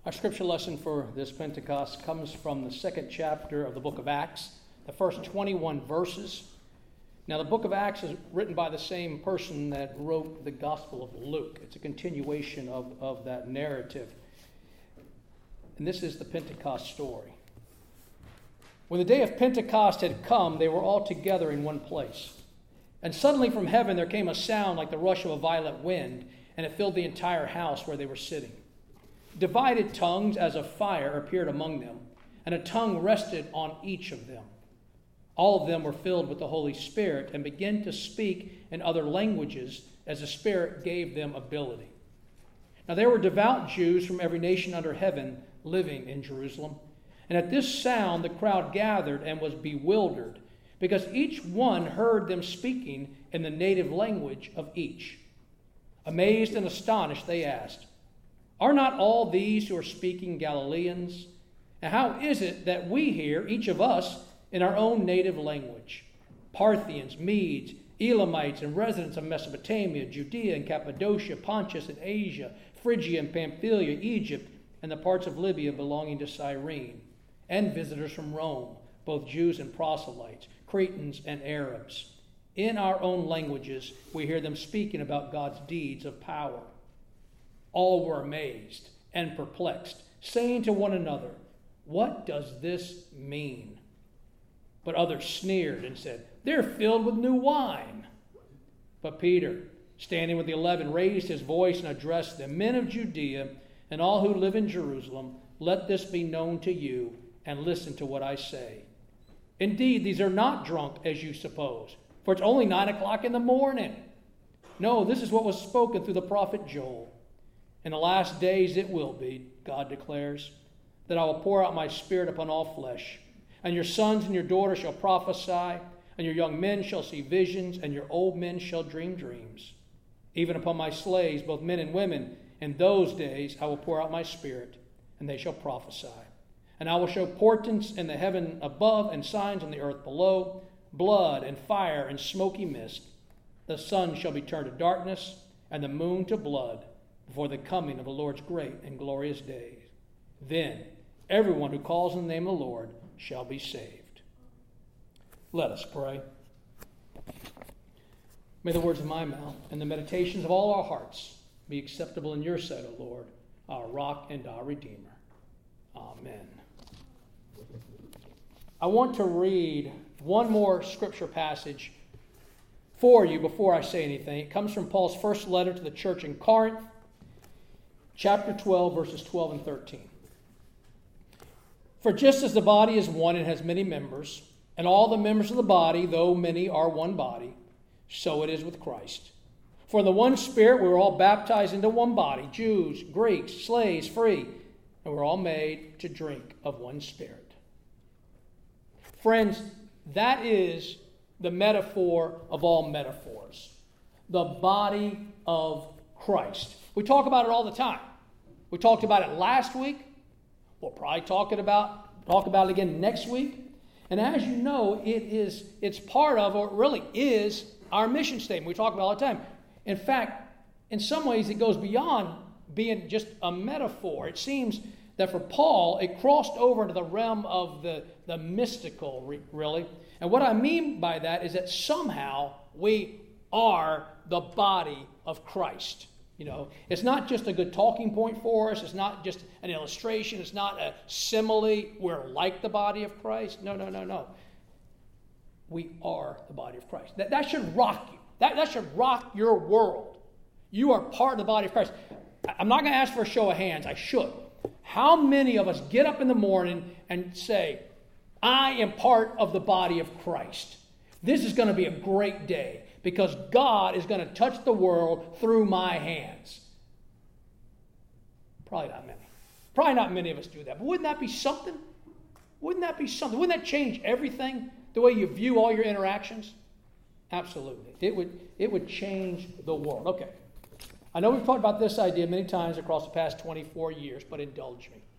Our scripture lesson for this Pentecost comes from the second chapter of the book of Acts, the first 21 verses. Now, the book of Acts is written by the same person that wrote the Gospel of Luke. It's a continuation of that narrative. And this is the Pentecost story. When the day of Pentecost had come, they were all together in one place. And suddenly from heaven there came a sound like the rush of a violent wind, and it filled the entire house where they were sitting. Divided tongues as of fire appeared among them, and a tongue rested on each of them. All of them were filled with the Holy Spirit and began to speak in other languages as the Spirit gave them ability. Now there were devout Jews from every nation under heaven living in Jerusalem. And at this sound the crowd gathered and was bewildered, because each one heard them speaking in the native language of each. Amazed and astonished, they asked, "Are not all these who are speaking Galileans? And how is it that we hear, each of us, in our own native language? Parthians, Medes, Elamites, and residents of Mesopotamia, Judea and Cappadocia, Pontus and Asia, Phrygia and Pamphylia, Egypt, and the parts of Libya belonging to Cyrene, and visitors from Rome, both Jews and proselytes, Cretans and Arabs. In our own languages we hear them speaking about God's deeds of power." All were amazed and perplexed, saying to one another, "What does this mean?" But others sneered and said, "They're filled with new wine." But Peter, standing with the 11, raised his voice and addressed them, "Men of Judea and all who live in Jerusalem, let this be known to you, and listen to what I say. Indeed, these are not drunk as you suppose, for it's only 9 o'clock in the morning. No, this is what was spoken through the prophet Joel. In the last days it will be, God declares, that I will pour out my Spirit upon all flesh, and your sons and your daughters shall prophesy, and your young men shall see visions, and your old men shall dream dreams. Even upon my slaves, both men and women, in those days I will pour out my Spirit, and they shall prophesy. And I will show portents in the heaven above and signs on the earth below, blood and fire and smoky mist. The sun shall be turned to darkness, and the moon to blood, before the coming of the Lord's great and glorious day. Then everyone who calls on the name of the Lord shall be saved." Let us pray. May the words of my mouth and the meditations of all our hearts be acceptable in your sight, O Lord, our rock and our Redeemer. Amen. I want to read one more scripture passage for you before I say anything. It comes from Paul's first letter to the church in Corinth, chapter 12, verses 12 and 13. "For just as the body is one and has many members, and all the members of the body, though many, are one body, so it is with Christ. For in the one Spirit we were all baptized into one body, Jews, Greeks, slaves, free, and we're all made to drink of one Spirit." Friends, that is the metaphor of all metaphors. The body of Christ. We talk about it all the time. We talked about it last week. We'll probably talk about it again next week. And as you know, it's part of, or it really is, our mission statement. We talk about it all the time. In fact, in some ways, it goes beyond being just a metaphor. It seems that for Paul, it crossed over into the realm of the mystical, really. And what I mean by that is that somehow we are the body of Christ. You know, it's not just a good talking point for us. It's not just an illustration. It's not a simile. We're like the body of Christ. No. We are the body of Christ. That should rock you. That should rock your world. You are part of the body of Christ. I'm not going to ask for a show of hands. I should. How many of us get up in the morning and say, "I am part of the body of Christ. This is going to be a great day because God is going to touch the world through my hands"? Probably not many. Probably not many of us do that. But wouldn't that be something? Wouldn't that be something? Wouldn't that change everything, the way you view all your interactions? Absolutely. It would change the world. Okay. I know we've talked about this idea many times across the past 24 years, but indulge me.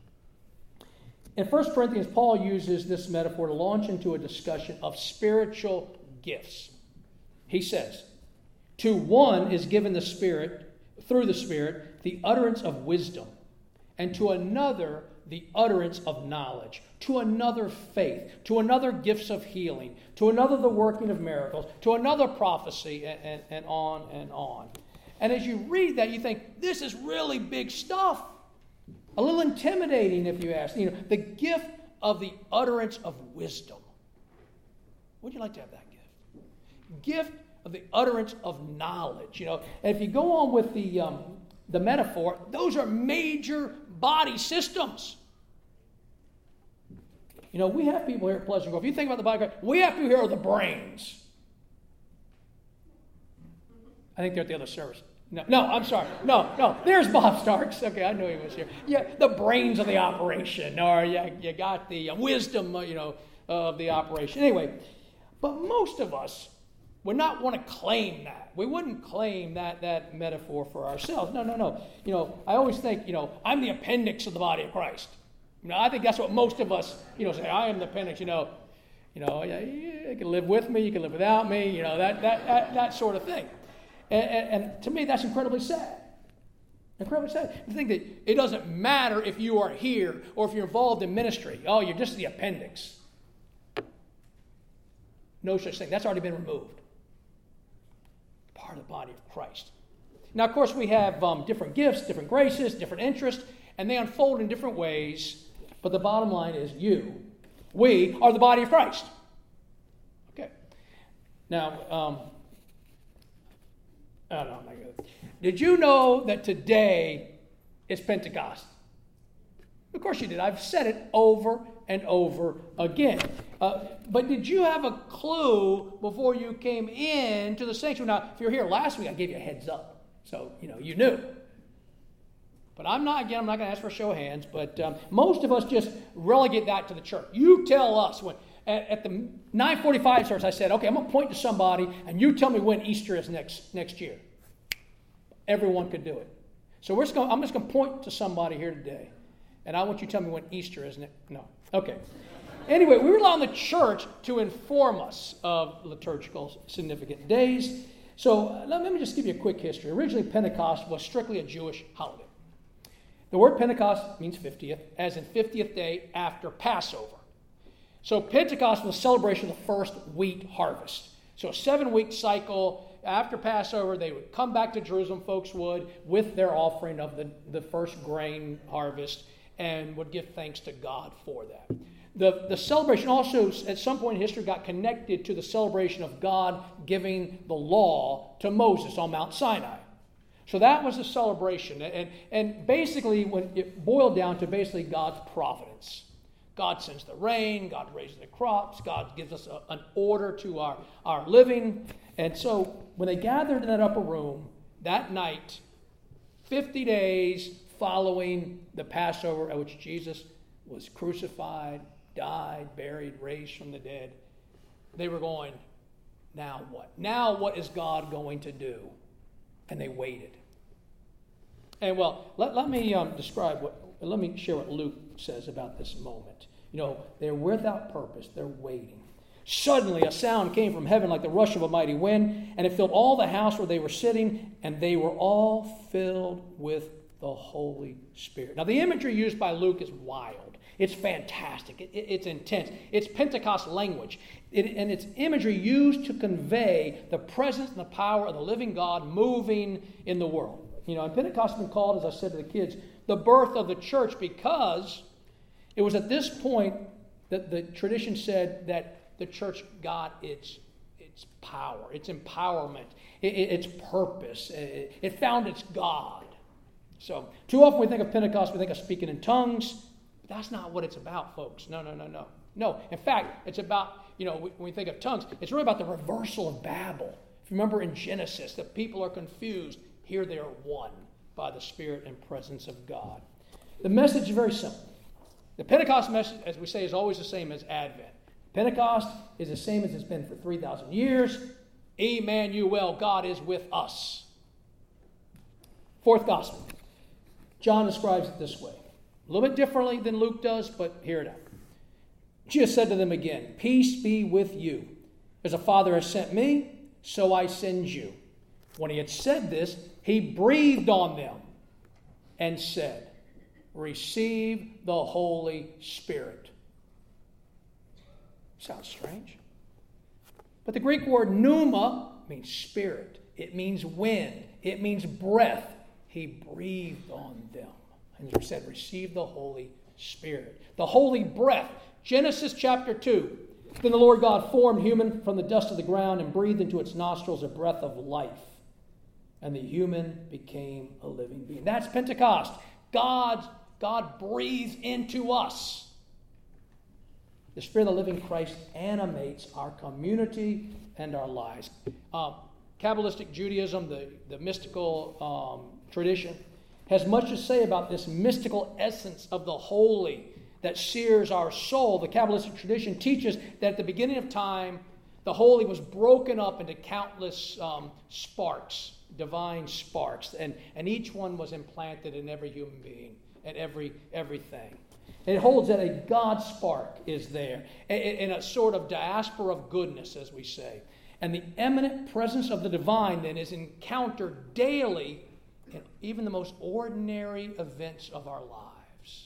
In 1 Corinthians, Paul uses this metaphor to launch into a discussion of spiritual gifts. He says, "To one is given the Spirit, through the Spirit, the utterance of wisdom, and to another the utterance of knowledge, to another faith, to another gifts of healing, to another the working of miracles, to another prophecy, and on and on. And as you read that, you think, this is really big stuff. A little intimidating, if you ask. The gift of the utterance of wisdom. Would you like to have that gift? Gift of the utterance of knowledge. And if you go on with the metaphor, those are major body systems. We have people here at Pleasant Grove. If you think about the body, we have people here are the brains. I think they're at the other service. No, I'm sorry. No. There's Bob Starks. Okay, I knew he was here. Yeah, the brains of the operation, or you got the wisdom, of the operation. Anyway, but most of us would not want to claim that. We wouldn't claim that metaphor for ourselves. No. I always think, I'm the appendix of the body of Christ. I think that's what most of us, say. I am the appendix. You can live with me, you can live without me. That sort of thing. And to me, that's incredibly sad. Incredibly sad. To think that it doesn't matter if you are here or if you're involved in ministry. Oh, you're just the appendix. No such thing. That's already been removed. Part of the body of Christ. Now, of course, we have different gifts, different graces, different interests, and they unfold in different ways. But the bottom line is we are the body of Christ. Okay. Now, oh, no, my God. Did you know that today is Pentecost? Of course you did. I've said it over and over again. But did you have a clue before you came into the sanctuary? Now, if you were here last week, I gave you a heads up. So, you knew. But I'm not going to ask for a show of hands, but most of us just relegate that to the church. You tell us when. At the 9:45 service, I said, okay, I'm going to point to somebody, and you tell me when Easter is next year. Everyone could do it. So I'm just going to point to somebody here today, and I want you to tell me when Easter is next. No. Okay. Anyway, we rely on the church to inform us of liturgical significant days. So let me just give you a quick history. Originally, Pentecost was strictly a Jewish holiday. The word Pentecost means 50th, as in 50th day after Passover. So Pentecost was a celebration of the first wheat harvest. So a 7-week cycle. After Passover, they would come back to Jerusalem, folks would, with their offering of the first grain harvest, and would give thanks to God for that. The celebration also, at some point in history, got connected to the celebration of God giving the law to Moses on Mount Sinai. So that was a celebration. And basically, when it boiled down to basically God's providence. God sends the rain, God raises the crops, God gives us an order to our living. And so when they gathered in that upper room that night, 50 days following the Passover at which Jesus was crucified, died, buried, raised from the dead, they were going, now what? Now what is God going to do? And they waited. And well, let me let me share what Luke says about this moment. They're without purpose. They're waiting. Suddenly a sound came from heaven like the rush of a mighty wind, and it filled all the house where they were sitting, and they were all filled with the Holy Spirit. Now, the imagery used by Luke is wild. It's fantastic. It's intense. It's Pentecost language. And it's imagery used to convey the presence and the power of the living God moving in the world. And Pentecost has been called, as I said to the kids, the birth of the church, because it was at this point that the tradition said that the church got its power, its empowerment, its purpose. It found its God. So too often we think of Pentecost, we think of speaking in tongues. But that's not what it's about, folks. No. No, in fact, it's about, when we think of tongues, it's really about the reversal of Babel. If you remember in Genesis, the people are confused. Here they are one by the Spirit and presence of God. The message is very simple. The Pentecost message, as we say, is always the same as Advent. Pentecost is the same as it's been for 3,000 years. Emmanuel, God is with us. Fourth gospel. John describes it this way. A little bit differently than Luke does, but hear it out. Jesus said to them again, "Peace be with you. As the Father has sent me, so I send you." When he had said this, he breathed on them and said, receive the Holy Spirit. Sounds strange. But the Greek word pneuma means spirit. It means wind. It means breath. He breathed on them. And he said, receive the Holy Spirit. The holy breath. Genesis chapter 2. Then the Lord God formed human from the dust of the ground and breathed into its nostrils a breath of life. And the human became a living being. That's Pentecost. God breathes into us. The Spirit of the living Christ animates our community and our lives. Kabbalistic Judaism, the mystical tradition, has much to say about this mystical essence of the holy that sears our soul. The Kabbalistic tradition teaches that at the beginning of time, the holy was broken up into countless sparks, divine sparks, and each one was implanted in every human being and everything. And it holds that a God spark is there, in a sort of diaspora of goodness, as we say. And the eminent presence of the divine then is encountered daily in even the most ordinary events of our lives.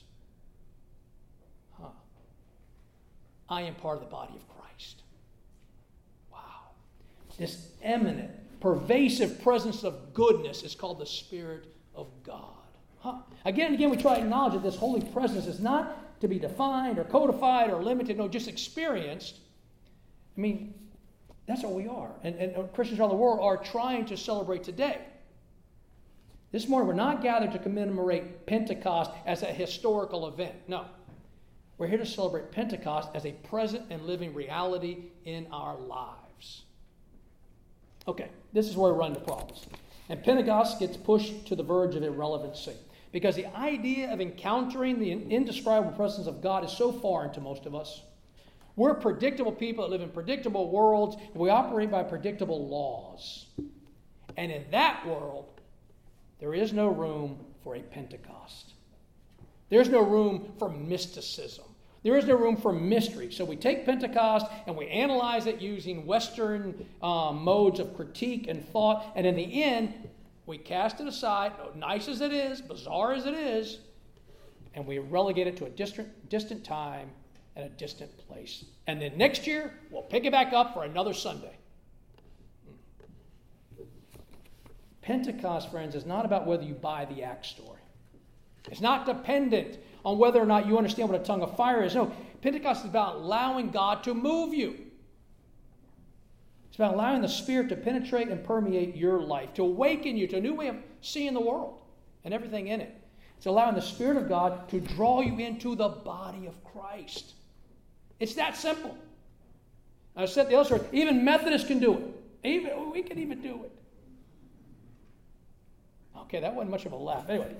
I am part of the body of Christ. Wow. This eminent, pervasive presence of goodness is called the Spirit of God. Again and again, we try to acknowledge that this holy presence is not to be defined or codified or limited, no, just experienced. I mean, that's what we are. And Christians around the world are trying to celebrate today. This morning, we're not gathered to commemorate Pentecost as a historical event. No. We're here to celebrate Pentecost as a present and living reality in our lives. Okay, this is where we run into problems. And Pentecost gets pushed to the verge of irrelevancy. Because the idea of encountering the indescribable presence of God is so foreign to most of us. We're predictable people that live in predictable worlds, and we operate by predictable laws. And in that world, there is no room for a Pentecost. There's no room for mysticism. There is no room for mystery. So we take Pentecost and we analyze it using Western modes of critique and thought, and in the end, we cast it aside, nice as it is, bizarre as it is, and we relegate it to a distant time and a distant place. And then next year, we'll pick it back up for another Sunday. Pentecost, friends, is not about whether you buy the Acts story. It's not dependent on whether or not you understand what a tongue of fire is. No, Pentecost is about allowing God to move you. It's about allowing the Spirit to penetrate and permeate your life, to awaken you to a new way of seeing the world and everything in it. It's allowing the Spirit of God to draw you into the body of Christ. It's that simple. I said the other, even Methodists can do it. We can even do it. Okay, that wasn't much of a laugh. Anyway,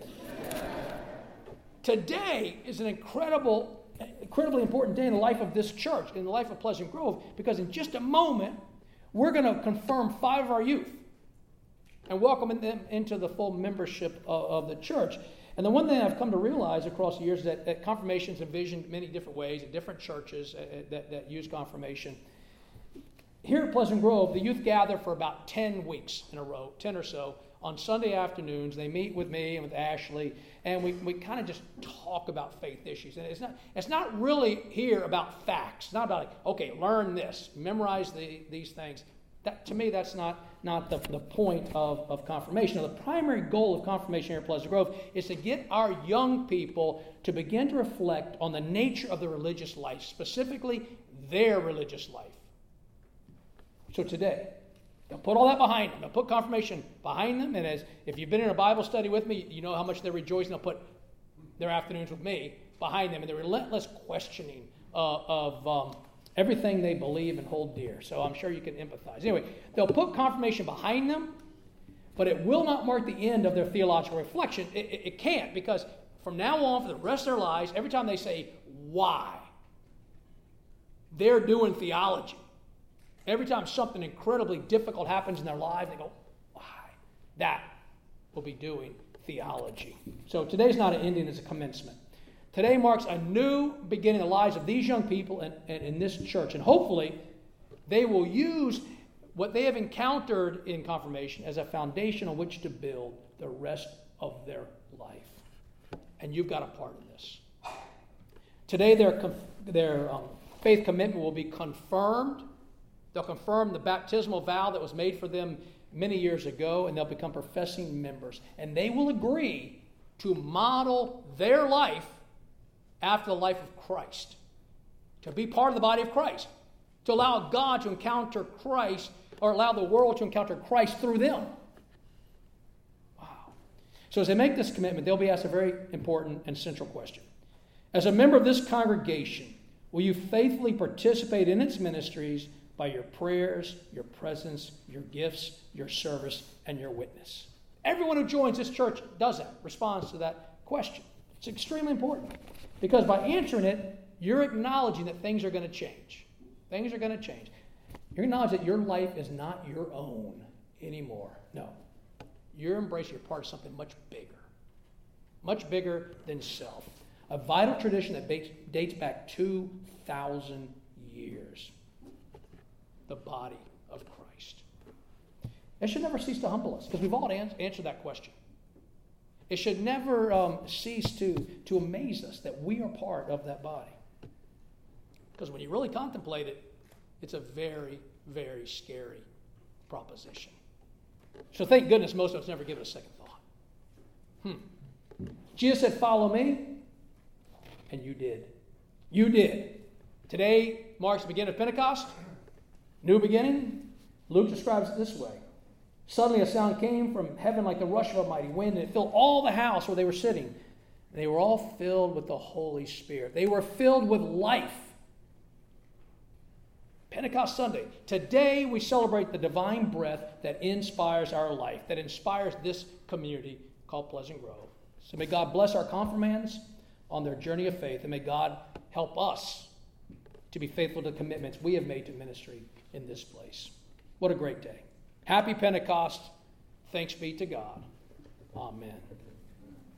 today is an incredibly important day in the life of this church, in the life of Pleasant Grove, because in just a moment, we're going to confirm 5 of our youth and welcome them into the full membership of the church. And the one thing I've come to realize across the years is that confirmation is envisioned many different ways in different churches that use confirmation. Here at Pleasant Grove, the youth gather for about 10 weeks in a row, 10 or so. On Sunday afternoons, they meet with me and with Ashley, and we kind of just talk about faith issues. And it's not really here about facts. It's not about, okay, learn this, memorize these things. That, to me, that's not the point of confirmation. Now, the primary goal of confirmation here at Pleasant Grove is to get our young people to begin to reflect on the nature of their religious life, specifically their religious life. So today, they'll put all that behind them. They'll put confirmation behind them. And if you've been in a Bible study with me, you know how much they're rejoicing. They'll put their afternoons with me behind them and their relentless questioning of everything they believe and hold dear. So I'm sure you can empathize. Anyway, they'll put confirmation behind them, but it will not mark the end of their theological reflection. It can't, because from now on, for the rest of their lives, every time they say, why, they're doing theology. Every time something incredibly difficult happens in their life, they go, why? That will be doing theology. So today's not an ending, it's a commencement. Today marks a new beginning in the lives of these young people and in this church. And hopefully, they will use what they have encountered in confirmation as a foundation on which to build the rest of their life. And you've got a part in this. Today, their faith commitment will be confirmed. They'll confirm the baptismal vow that was made for them many years ago, and they'll become professing members. And they will agree to model their life after the life of Christ, to be part of the body of Christ, to allow God to encounter Christ, or allow the world to encounter Christ through them. Wow. So as they make this commitment, they'll be asked a very important and central question. As a member of this congregation, will you faithfully participate in its ministries by your prayers, your presence, your gifts, your service, and your witness? Everyone who joins this church does that, responds to that question. It's extremely important, because by answering it, you're acknowledging that things are going to change. Things are going to change. You're acknowledging that your life is not your own anymore. No. You're embracing, you're part of something much bigger than self. A vital tradition that dates back 2,000 years. The body of Christ. It should never cease to humble us, because we've all answered that question. It should never cease to amaze us that we are part of that body. Because when you really contemplate it, it's a very, very scary proposition. So thank goodness most of us never give it a second thought. Jesus said, "Follow me," and you did. You did. Today marks the beginning of Pentecost. New beginning. Luke describes it this way. Suddenly a sound came from heaven like the rush of a mighty wind, and it filled all the house where they were sitting. And they were all filled with the Holy Spirit. They were filled with life. Pentecost Sunday. Today we celebrate the divine breath that inspires our life, that inspires this community called Pleasant Grove. So may God bless our confirmands on their journey of faith, and may God help us to be faithful to the commitments we have made to ministry in this place. What a great day. Happy Pentecost. Thanks be to God. Amen.